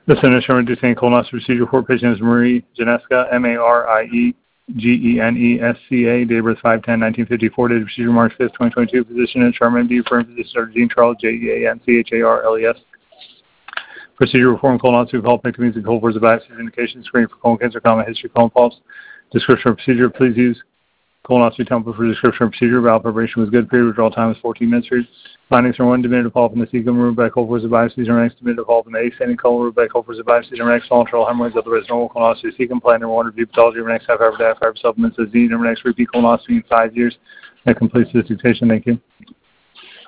The Center for Reducing Colonoscopy Procedure for patient is Marie Genesca, MARIEGENESCA, date of birth 5/10/1954, date of procedure March 5th, 2022, physician and Charmin D. Firm physician Dr. Dean Charles, JEANCHARLES. Procedure reform colonoscopy, colpectomies, and cold biopsies, indication, screening for colon cancer, common history, colon polyps. Description of procedure, please use colonoscopy template for description of procedure. Bowel preparation was good. Period withdrawal time was 14 minutes. Findings from 1 diminutive polyp in the cecum, removed by cold biopsies, and next diminutive polyp in the ascending colon, removed by cold biopsies, and next lateral hemorrhoids, otherwise normal colonoscopy, cecum, plan number 1, review pathology, next half hour diet, fiber supplements, as needed, next repeat colonoscopy in 5 years. That completes this dictation. Thank you.